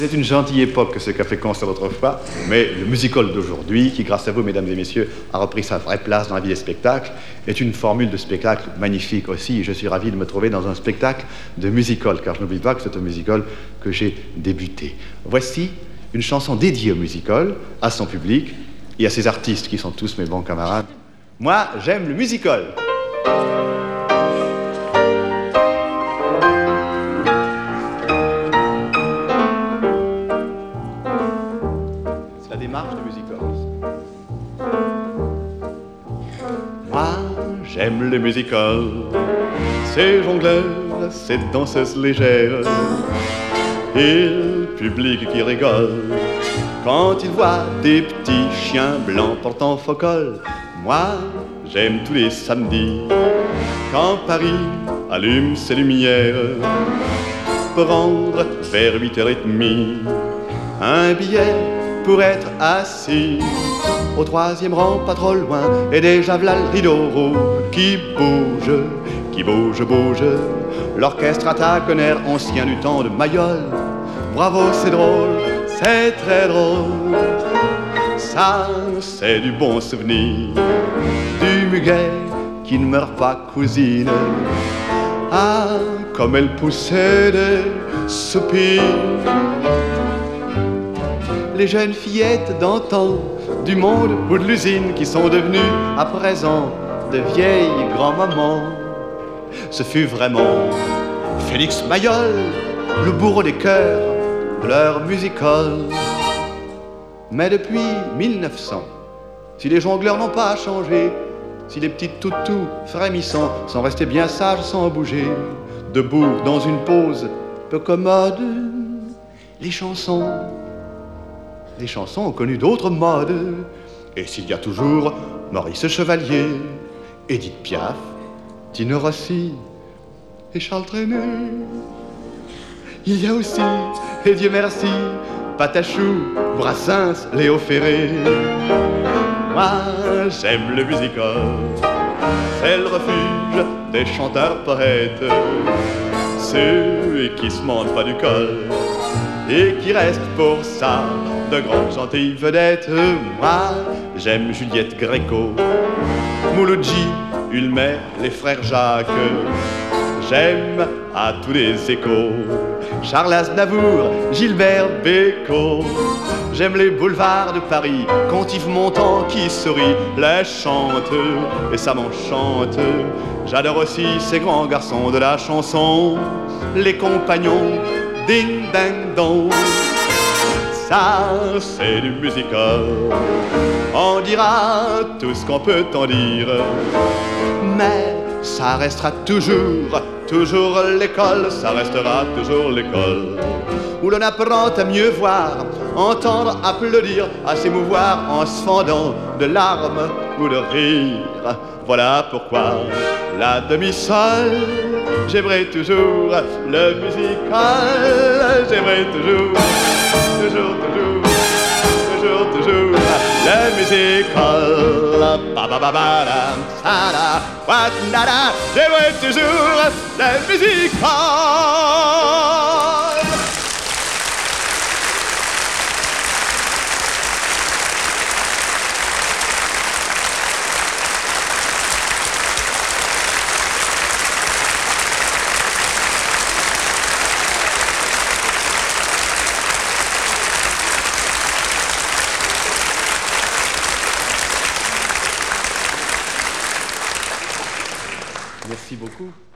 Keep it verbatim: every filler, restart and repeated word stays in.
C'est une gentille époque ce qu'a fait Concert autrefois, mais le musical d'aujourd'hui, qui grâce à vous, mesdames et messieurs, a repris sa vraie place dans la vie des spectacles, est une formule de spectacle magnifique aussi. Et je suis ravi de me trouver dans un spectacle de musical, car je n'oublie pas que c'est un musical que j'ai débuté. Voici une chanson dédiée au musical, à son public et à ses artistes qui sont tous mes bons camarades. Moi, j'aime le musical. La démarche de musical. Moi, j'aime les musicals, ces jongleurs, ces danseuses légères, et le public qui rigole quand il voit des petits chiens blancs portant faux col. Moi, j'aime tous les samedis quand Paris allume ses lumières pour rendre vers huit heures trente un billet pour être assis au troisième rang, pas trop loin, et déjà v'là le rideau rouge qui bouge, qui bouge, bouge. L'orchestre attaque un air ancien du temps de Mayol. Bravo, c'est drôle, c'est très drôle. Ça, c'est du bon souvenir, du muguet qui ne meurt pas, cousine. Ah, comme elle poussait des soupirs. Les jeunes fillettes d'antan, du monde ou de l'usine, qui sont devenues à présent de vieilles grands-mamans. Ce fut vraiment Félix Mayol, le bourreau des cœurs de leur musical. Mais depuis mille neuf cents, si les jongleurs n'ont pas changé, si les petits toutous frémissants sont restés bien sages sans bouger, debout dans une pose peu commode, les chansons Les chansons ont connu d'autres modes. Et s'il y a toujours Maurice Chevalier, Édith Piaf, Tino Rossi et Charles Trenet, il y a aussi, et Dieu merci, Patachou, Brassens, Léo Ferré. Moi, j'aime le musical, c'est le refuge des chanteurs poètes, ceux qui se mentent pas du col et qui restent pour ça de grandes gentilles vedettes. Moi, j'aime Juliette Gréco, Mouloudji, Ulmer, les frères Jacques. J'aime à tous les échos Charles Aznavour, Gilbert Bécaud. J'aime les boulevards de Paris, quand Yves Montand qui sourit les chante, et ça m'enchante. J'adore aussi ces grands garçons de la chanson, les compagnons ding ding dong. Ça, c'est du musical. On dira tout ce qu'on peut en dire, mais ça restera toujours, toujours l'école. Ça restera toujours l'école, où l'on apprend à mieux voir, entendre, applaudir, à s'émouvoir en se fendant de larmes ou de rire. Voilà pourquoi la demi-sol, j'aimerais toujours le musical. J'aimerais toujours, toujours, toujours, toujours, toujours le musical. Ba ba ba ba da, sa da, wa da da. J'aimerais toujours le musical. Merci beaucoup.